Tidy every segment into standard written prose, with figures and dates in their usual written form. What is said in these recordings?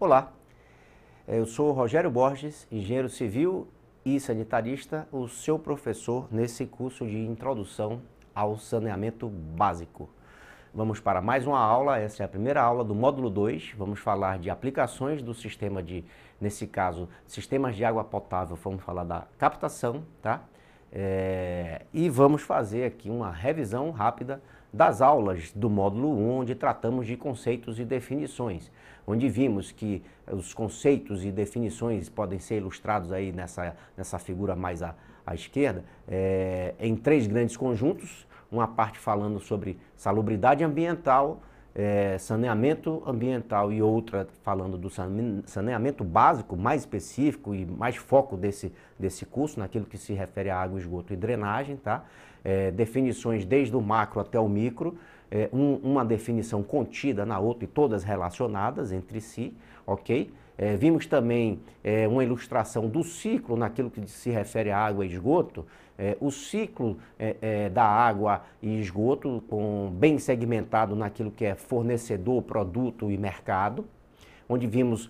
Olá, eu sou Rogério Borges, engenheiro civil e sanitarista, o seu professor nesse curso de Introdução ao Saneamento Básico. Vamos para mais uma aula, essa é a primeira aula do módulo 2, vamos falar de aplicações do sistema nesse caso, sistemas de água potável, vamos falar da captação, tá? E vamos fazer aqui uma revisão rápida das aulas do módulo 1, onde tratamos de conceitos e definições, onde vimos que os conceitos e definições podem ser ilustrados aí nessa figura mais à esquerda, em três grandes conjuntos, uma parte falando sobre salubridade ambiental, saneamento ambiental e outra falando do saneamento básico, mais específico e mais foco desse curso, naquilo que se refere a água, esgoto e drenagem, tá? Definições desde o macro até o micro, uma definição contida na outra e todas relacionadas entre si, ok? Vimos também uma ilustração do ciclo naquilo que se refere a água e esgoto, o ciclo da água e esgoto bem segmentado naquilo que é fornecedor, produto e mercado, onde vimos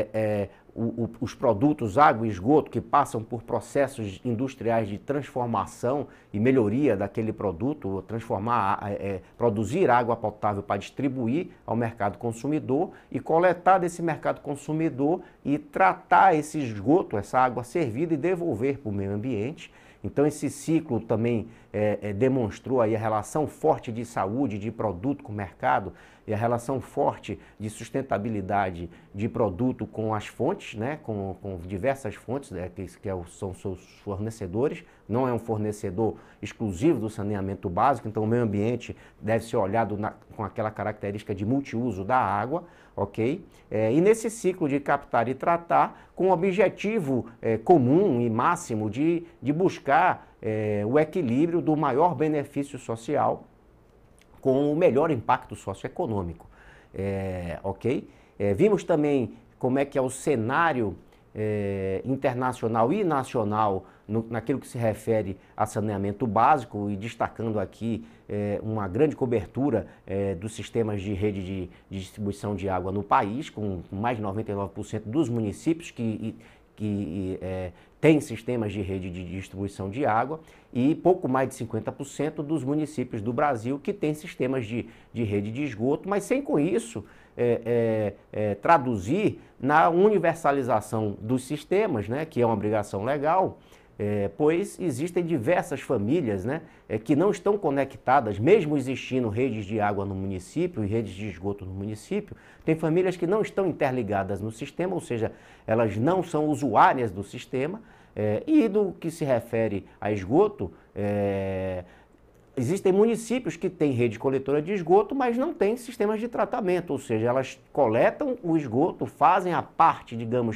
os produtos água e esgoto que passam por processos industriais de transformação e melhoria daquele produto, produzir água potável para distribuir ao mercado consumidor e coletar desse mercado consumidor e tratar esse esgoto, essa água servida e devolver para o meio ambiente. Então esse ciclo também demonstrou aí a relação forte de saúde de produto com o mercado e a relação forte de sustentabilidade de produto com as fontes, né, com diversas fontes, são seus fornecedores. Não é um fornecedor exclusivo do saneamento básico, então o meio ambiente deve ser olhado com aquela característica de multiuso da água, ok? E nesse ciclo de captar e tratar, com o objetivo comum e máximo de buscar o equilíbrio do maior benefício social com o melhor impacto socioeconômico, ok? Vimos também como é que é o cenário internacional e nacional naquilo que se refere a saneamento básico e destacando aqui uma grande cobertura dos sistemas de rede de distribuição de água no país, com mais de 99% dos municípios que tem sistemas de rede de distribuição de água e pouco mais de 50% dos municípios do Brasil que têm sistemas de rede de esgoto, mas sem com isso traduzir na universalização dos sistemas, né, que é uma obrigação legal, pois existem diversas famílias, né, que não estão conectadas, mesmo existindo redes de água no município e redes de esgoto no município, tem famílias que não estão interligadas no sistema, ou seja, elas não são usuárias do sistema, e do que se refere a esgoto, existem municípios que têm rede coletora de esgoto, mas não têm sistemas de tratamento, ou seja, elas coletam o esgoto, fazem a parte, digamos,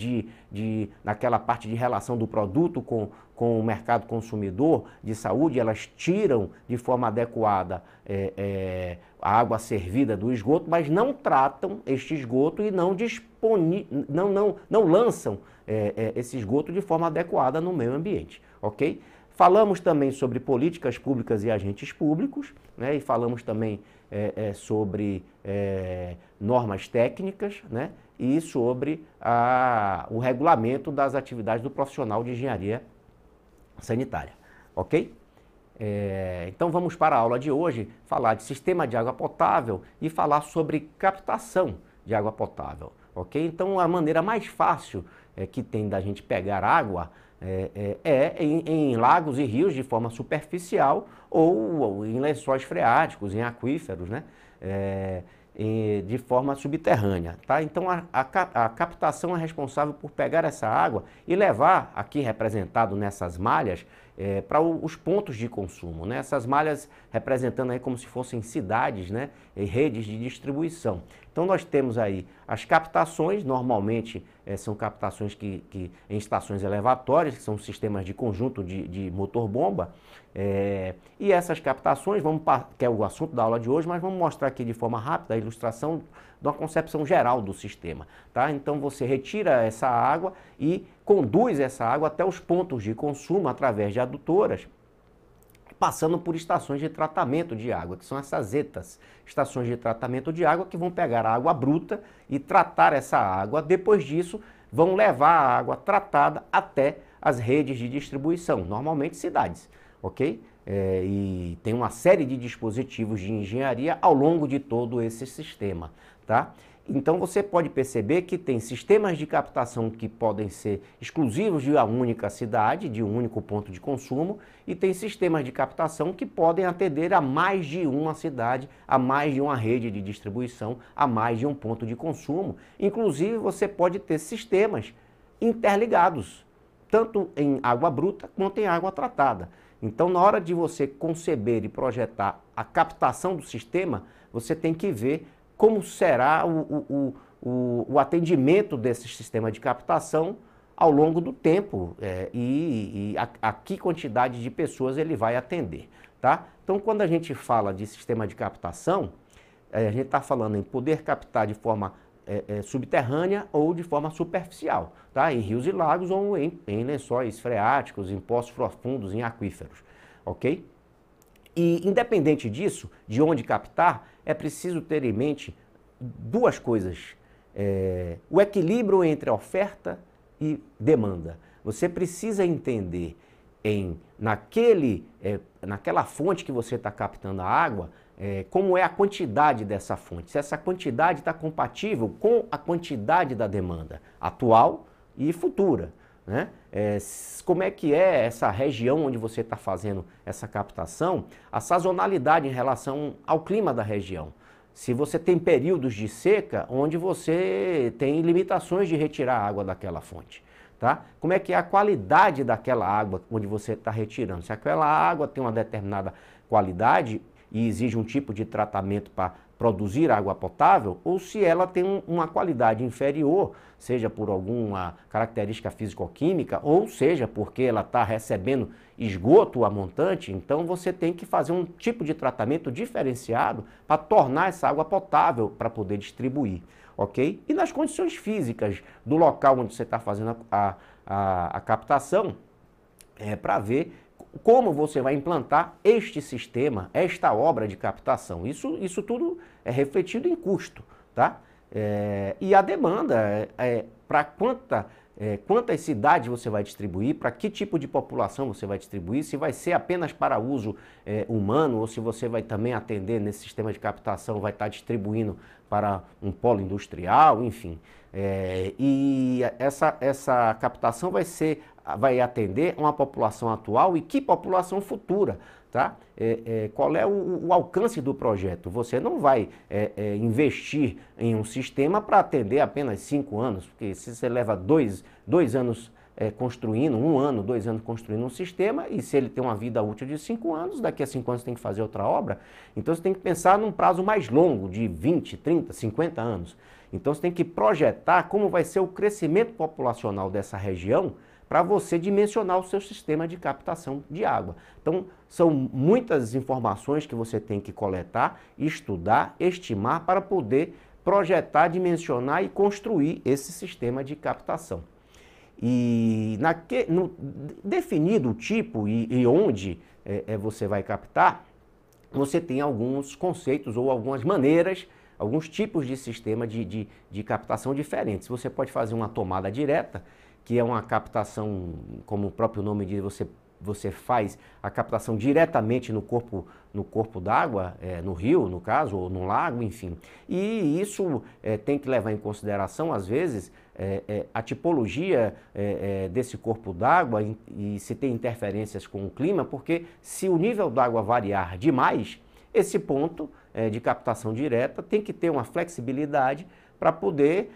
naquela parte de relação do produto com o mercado consumidor de saúde, elas tiram de forma adequada a água servida do esgoto, mas não tratam este esgoto e não lançam esse esgoto de forma adequada no meio ambiente, ok? Falamos também sobre políticas públicas e agentes públicos, né? E falamos também sobre normas técnicas, né? E sobre o regulamento das atividades do profissional de engenharia sanitária, ok? Então vamos para a aula de hoje, falar de sistema de água potável e falar sobre captação de água potável, ok? Então a maneira mais fácil que tem da gente pegar água em lagos e rios de forma superficial ou em lençóis freáticos, em aquíferos, né? De forma subterrânea, tá? Então a captação é responsável por pegar essa água e levar, aqui representado nessas malhas, para os pontos de consumo, né? Essas malhas representando aí como se fossem cidades, né? E redes de distribuição. Então nós temos aí as captações, normalmente são captações em estações elevatórias, que são sistemas de conjunto de motor-bomba, e essas captações, que é o assunto da aula de hoje, mas vamos mostrar aqui de forma rápida a ilustração de uma concepção geral do sistema, tá? Então você retira essa água e conduz essa água até os pontos de consumo através de adutoras, passando por estações de tratamento de água, que são essas ETAs, estações de tratamento de água, que vão pegar a água bruta e tratar essa água. Depois disso, vão levar a água tratada até as redes de distribuição, normalmente cidades, ok? E tem uma série de dispositivos de engenharia ao longo de todo esse sistema, tá? Então você pode perceber que tem sistemas de captação que podem ser exclusivos de uma única cidade, de um único ponto de consumo, e tem sistemas de captação que podem atender a mais de uma cidade, a mais de uma rede de distribuição, a mais de um ponto de consumo. Inclusive você pode ter sistemas interligados, tanto em água bruta quanto em água tratada. Então, na hora de você conceber e projetar a captação do sistema, você tem que ver como será o atendimento desse sistema de captação ao longo do tempo e a que quantidade de pessoas ele vai atender, tá? Então, quando a gente fala de sistema de captação, a gente está falando em poder captar de forma subterrânea ou de forma superficial, tá? Em rios e lagos ou em lençóis freáticos, em poços profundos, em aquíferos, ok? E independente disso, de onde captar, é preciso ter em mente duas coisas. O equilíbrio entre oferta e demanda. Você precisa entender naquela fonte que você está captando a água, como é a quantidade dessa fonte, se essa quantidade está compatível com a quantidade da demanda atual e futura, né? Como é que é essa região onde você está fazendo essa captação, a sazonalidade em relação ao clima da região. Se você tem períodos de seca, onde você tem limitações de retirar a água daquela fonte, tá? Como é que é a qualidade daquela água onde você está retirando? Se aquela água tem uma determinada qualidade e exige um tipo de tratamento para produzir água potável, ou se ela tem uma qualidade inferior, seja por alguma característica físico-química, ou seja porque ela está recebendo esgoto a montante, então você tem que fazer um tipo de tratamento diferenciado para tornar essa água potável para poder distribuir, ok? E nas condições físicas do local onde você está fazendo a captação, para ver como você vai implantar este sistema, esta obra de captação. Isso tudo é refletido em custo, tá? E a demanda, para quantas cidades você vai distribuir, para que tipo de população você vai distribuir, se vai ser apenas para uso humano ou se você vai também atender nesse sistema de captação, vai estar distribuindo para um polo industrial, enfim. E essa captação vai atender uma população atual e que população futura, tá? Qual é o alcance do projeto? Você não vai investir em um sistema para atender apenas 5 anos, porque se você leva dois anos construindo, 1 ano, 2 anos construindo um sistema, e se ele tem uma vida útil de 5 anos, daqui a 5 anos você tem que fazer outra obra, então você tem que pensar num prazo mais longo, de 20, 30, 50 anos. Então você tem que projetar como vai ser o crescimento populacional dessa região para você dimensionar o seu sistema de captação de água. Então, são muitas informações que você tem que coletar, estudar, estimar para poder projetar, dimensionar e construir esse sistema de captação. E definido o tipo e onde você vai captar, você tem alguns conceitos ou algumas maneiras, alguns tipos de sistema de captação diferentes. Você pode fazer uma tomada direta, que é uma captação, como o próprio nome diz, você faz a captação diretamente no corpo d'água, no rio, no caso, ou no lago, enfim. E isso tem que levar em consideração, às vezes, a tipologia desse corpo d'água e se tem interferências com o clima, porque se o nível d'água variar demais, esse ponto de captação direta tem que ter uma flexibilidade para poder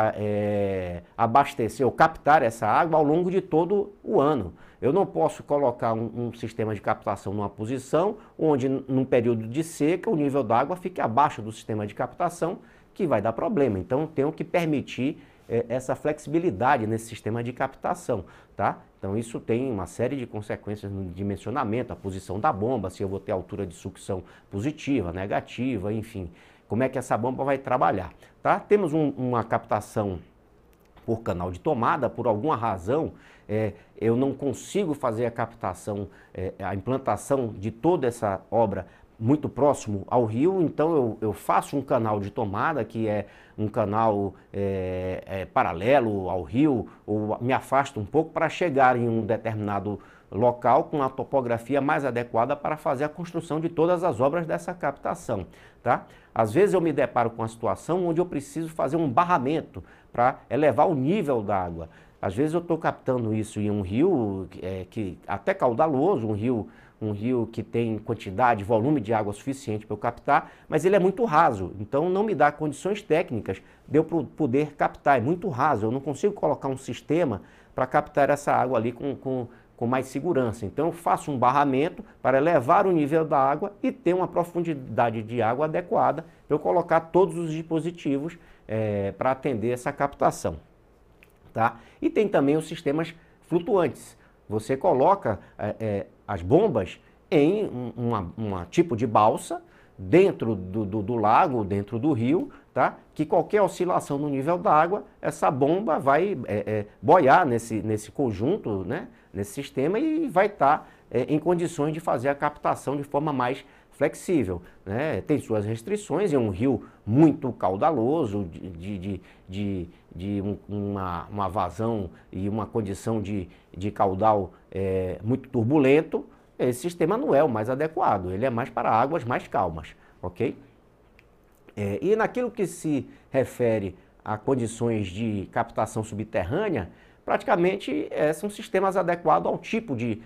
abastecer ou captar essa água ao longo de todo o ano. Eu não posso colocar um sistema de captação numa posição onde, num período de seca, o nível d'água fique abaixo do sistema de captação, que vai dar problema. Então, tenho que permitir essa flexibilidade nesse sistema de captação, tá? Então, isso tem uma série de consequências no dimensionamento, a posição da bomba, se eu vou ter altura de sucção positiva, negativa, enfim. Como é que essa bomba vai trabalhar, tá? Temos uma captação por canal de tomada, por alguma razão, eu não consigo fazer a captação, a implantação de toda essa obra muito próximo ao rio, então eu faço um canal de tomada, que é um canal paralelo ao rio, ou me afasto um pouco para chegar em um determinado local com a topografia mais adequada para fazer a construção de todas as obras dessa captação, tá? Às vezes eu me deparo com uma situação onde eu preciso fazer um barramento para elevar o nível da água. Às vezes eu estou captando isso em um rio que até caudaloso, um rio que tem quantidade, volume de água suficiente para eu captar, mas ele é muito raso, então não me dá condições técnicas de eu poder captar, é muito raso, eu não consigo colocar um sistema para captar essa água ali com mais segurança. Então eu faço um barramento para elevar o nível da água e ter uma profundidade de água adequada para eu colocar todos os dispositivos para atender essa captação. Tá? E tem também os sistemas flutuantes. Você coloca as bombas em um tipo de balsa dentro do lago, dentro do rio, tá? Que qualquer oscilação no nível da água, essa bomba vai boiar nesse conjunto, né? Nesse sistema e vai estar em condições de fazer a captação de forma mais flexível, né? Tem suas restrições, é um rio muito caudaloso, uma vazão e uma condição de caudal muito turbulento. Esse sistema não é o mais adequado, ele é mais para águas mais calmas, ok? E naquilo que se refere a condições de captação subterrânea, praticamente são sistemas adequados ao tipo de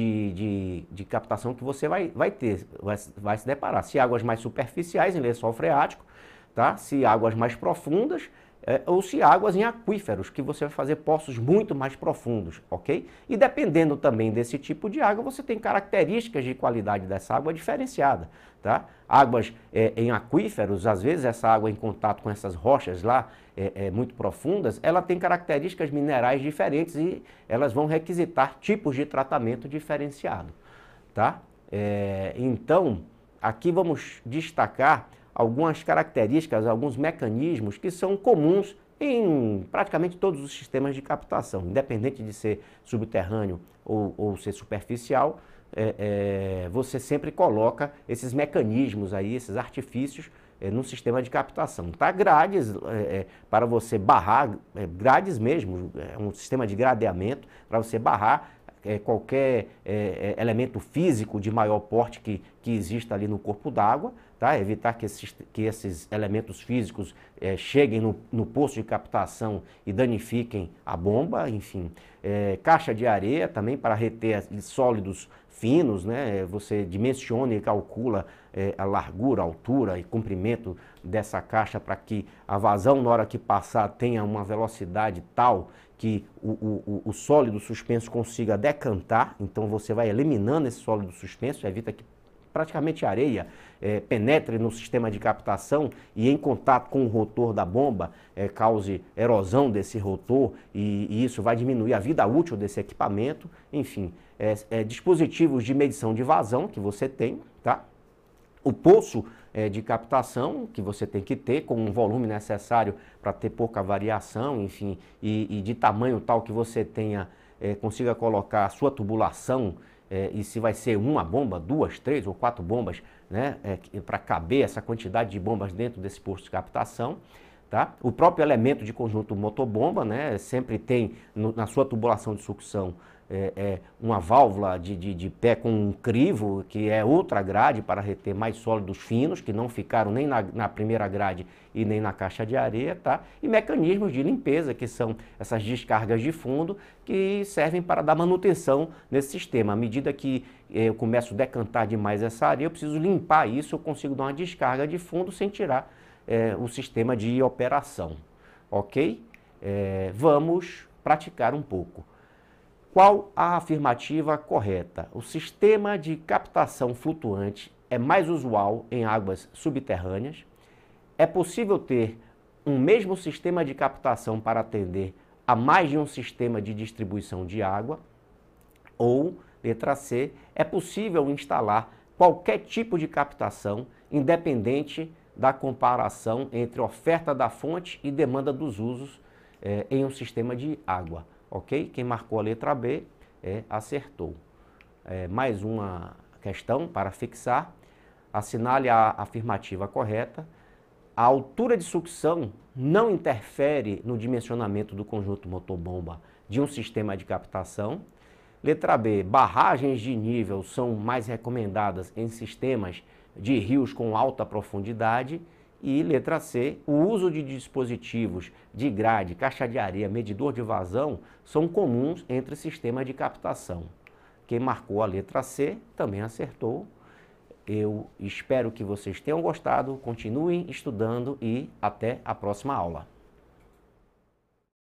captação que você vai ter, vai se deparar. Se águas mais superficiais, em lençol freático, tá? Se águas mais profundas, ou se águas em aquíferos, que você vai fazer poços muito mais profundos, ok? E dependendo também desse tipo de água, você tem características de qualidade dessa água diferenciada, tá? Águas em aquíferos, às vezes essa água em contato com essas rochas lá, muito profundas, ela tem características minerais diferentes e elas vão requisitar tipos de tratamento diferenciado, tá? Então, aqui vamos destacar algumas características, alguns mecanismos que são comuns em praticamente todos os sistemas de captação, independente de ser subterrâneo ou ser superficial, você sempre coloca esses mecanismos aí, esses artifícios no sistema de captação. Tá? Grades para você barrar, grades mesmo, um sistema de gradeamento para você barrar qualquer elemento físico de maior porte que exista ali no corpo d'água, tá? Evitar que esses elementos físicos cheguem no poço de captação e danifiquem a bomba, enfim. Caixa de areia também para reter sólidos finos, né? Você dimensiona e calcula a largura, a altura e comprimento dessa caixa para que a vazão, na hora que passar, tenha uma velocidade tal que o sólido suspenso consiga decantar. Então você vai eliminando esse sólido suspenso, evita que praticamente a areia penetre no sistema de captação e em contato com o rotor da bomba cause erosão desse rotor e isso vai diminuir a vida útil desse equipamento. Enfim, dispositivos de medição de vazão que você tem, tá? O poço de captação que você tem que ter com um volume necessário para ter pouca variação, enfim, e de tamanho tal que você tenha, consiga colocar a sua tubulação, e se vai ser uma bomba, 2, 3 ou 4 bombas, né, para caber essa quantidade de bombas dentro desse posto de captação. Tá? O próprio elemento de conjunto motobomba, né, sempre tem na sua tubulação de sucção uma válvula de pé com um crivo, que é outra grade para reter mais sólidos finos, que não ficaram nem na primeira grade e nem na caixa de areia, tá? E mecanismos de limpeza, que são essas descargas de fundo, que servem para dar manutenção nesse sistema. À medida que eu começo a decantar demais essa areia, eu preciso limpar isso, eu consigo dar uma descarga de fundo sem tirar o sistema de operação, ok? Vamos praticar um pouco. Qual a afirmativa correta? O sistema de captação flutuante é mais usual em águas subterrâneas? É possível ter um mesmo sistema de captação para atender a mais de um sistema de distribuição de água? Ou, letra C, é possível instalar qualquer tipo de captação, independente da comparação entre oferta da fonte e demanda dos usos, em um sistema de água, ok? Quem marcou a letra B acertou. Mais uma questão para fixar. Assinale a afirmativa correta. A altura de sucção não interfere no dimensionamento do conjunto motor-bomba de um sistema de captação. Letra B, barragens de nível são mais recomendadas em sistemas de rios com alta profundidade. E letra C, o uso de dispositivos de grade, caixa de areia, medidor de vazão são comuns entre sistemas de captação. Quem marcou a letra C também acertou. Eu espero que vocês tenham gostado, continuem estudando e até a próxima aula.